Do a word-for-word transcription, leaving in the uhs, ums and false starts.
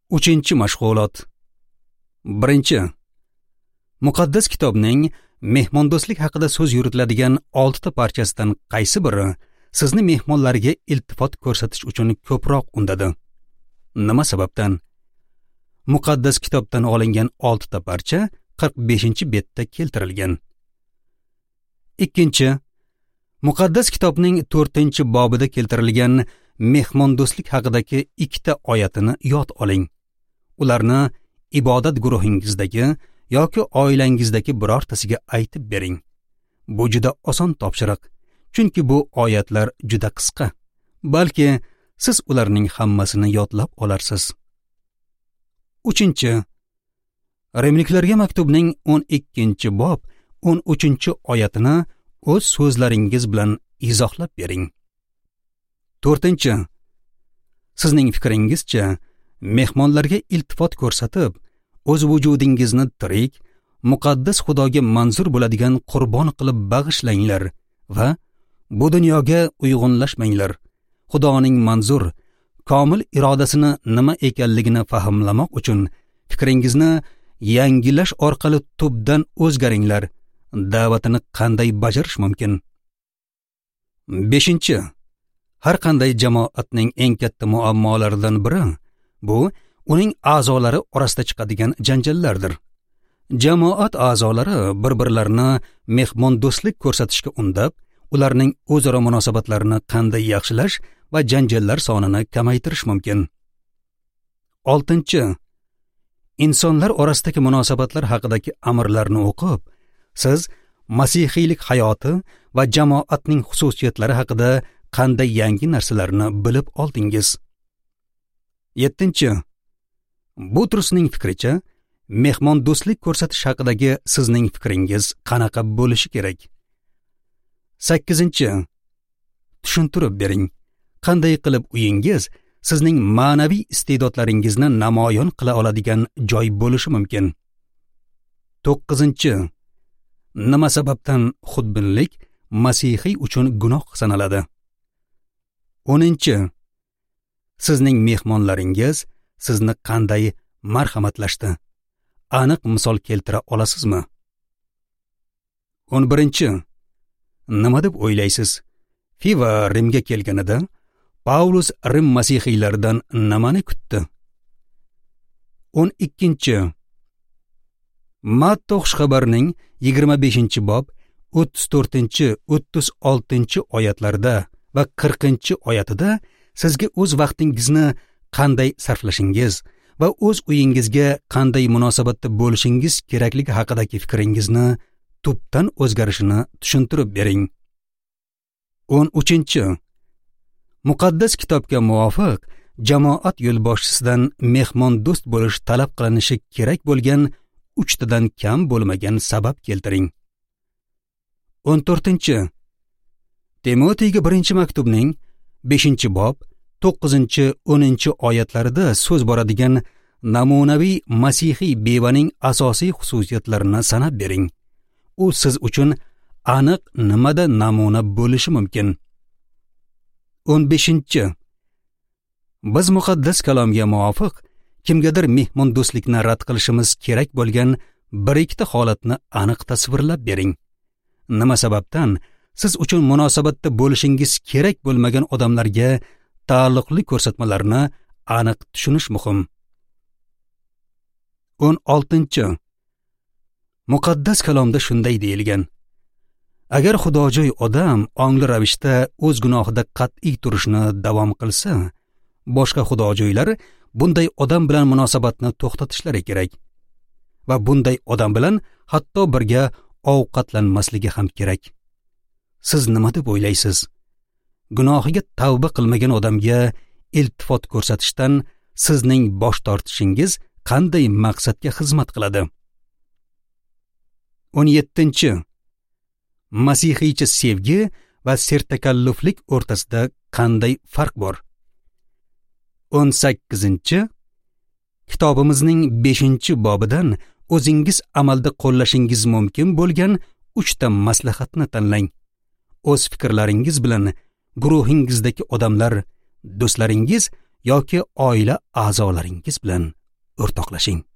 uchinchi mashg'ulot. Birinchi. Muqaddas kitobning mehmondo'stlik haqida so'z yuritiladigan oltita parchasidan qaysi biri sizni mehmonlarga iltifot ko'rsatish uchun ko'proq undadi? Nima sababdan? Muqaddas kitobdan olingan oltita parcha qirq beshinchi betda keltirilgan. Ikkinchi. Muqaddas kitobning to'rtinchi bobida keltirilgan mehmondo'stlik haqidagi ikkita oyatini yod oling. Ularni ibodat guruhingizdagi yoki oilangizdagi birortasiga aytib bering. Bu juda oson topshiriq, chunki bu oyatlar juda qisqa. Balki siz ularning hammasini yodlab olarsiz. Uchinchi. Rimliklarga maktubning o'n ikkinchi bob o'n uchinchi oyatini o'z so'zlaringiz bilan izohlab bering. To'rtinchi. Sizning fikringizcha mehmonlarga iltifot ko'rsatib, o'z vujudingizni tirik, muqaddas Xudoga manzur bo'ladigan qurbon qilib bag'ishlanglar va bu dunyoga uyg'unlashmanglar. Xudoning manzur, komil irodasini nima ekanligini fahmlamoq uchun fikringizni yangilash orqali tubdan o'zgaringlar. Da'vatini qanday bajarish mumkin? Beshinchi. Har qanday jamoatning eng katta muammolaridan biri bu uning a'zolari orasida chiqadigan janjallardir. Jamoat a'zolari bir-birlarini mehmondo'stlik ko'rsatishga undab, ularning o'zaro munosabatlarini qanday yaxshilash va janjallar sonini kamaytirish mumkin. Oltinchi. Insonlar orasidagi munosabatlar haqidagi amrlarni o'qib, siz masihiylik hayoti va jamoatning xususiyatlari haqida qanday yangi narsalarni bilib oldingiz. Yettinchi. Butrusning fikricha, mehmondo'stlik ko'rsatish haqidagi sizning fikringiz qanaqa bo'lishi kerak? Sakkizinchi. Tushuntirib bering. Qanday qilib uyingiz sizning ma'naviy iste'dodlaringizni namoyon qila oladigan joy bo'lishi mumkin? To'qqizinchi. Nima sababdan xudbinlik masihiy uchun gunoh sanaladi? O'ninchi. Sizning mehmonlaringiz sizni qanday marhamatlashdi? Aniq misol keltira olasizmi? o'n birinchi. Nima deb o'ylaysiz? Fiva Rimga kelganida Paulus Rim masihiylaridan nimani kutdi? o'n ikkinchi. Matta xushxabarning yigirma beshinchi bob o'ttiz to'rtinchi o'ttiz oltinchi oyatlarda va qirqinchi oyatida sizga o'z vaqtingizni qanday sarflashingiz va o'z uyingizga qanday munosabatda bo'lishingiz kerakligi haqidagi fikringizni tubdan o'zgarishini tushuntirib bering. o'n uchinchi. Muqaddas kitobga muvofiq jamoat yo'lboshchisidan mehmondo'st bo'lish talab qilinishi kerak bo'lgan uchtadan kam bo'lmagan sabab keltiring. o'n to'rtinchi. Timotiyga birinchi maktubning beshinchi bob to'qqizinchi o'ninchi oyatlarida so'z boradigan namunaviy masihiy bevaning asosiy xususiyatlarini sanab bering. U siz uchun aniq nimada namuna bo'lishi mumkin? o'n beshinchi. Biz muqaddas kalomga muvofiq kimgadir mehmondo'stlikni rad qilishimiz kerak bo'lgan bir ikkita holatni aniq tasvirlab bering. Nima sababdan siz uchun munosabatda bo'lishingiz kerak bo'lmagan odamlarga taalluqli ko'rsatmalarni aniq tushunish muhim. o'n oltinchi. Muqaddas kalomda shunday deyilgan: agar xudojo'y odam ongli ravishda o'z gunohida qat'iy turishni davom qilsa, boshqa xudojo'ylar bunday odam bilan munosabatni to'xtatishlari kerak va bunday odam bilan hatto birga ovqatlanmasligi ham kerak. Siz nima deb o'ylaysiz? Gunohiga tavba qilmagan odamga iltifot ko'rsatishdan sizning bosh tortishingiz qanday maqsadga xizmat qiladi? o'n yettinchi. Masihiycha sevgi va sertakalluflik o'rtasida qanday farq bor? o'n sakkizinchi. Kitobimizning beshinchi bobidan o'zingiz amalda qo'llashingiz mumkin bo'lgan uchta maslahatni tanlang. O'z fikrlaringiz bilan guruhingizdagi odamlar, do'stlaringiz yoki oila a'zolaringiz bilan o'rtoqlashing.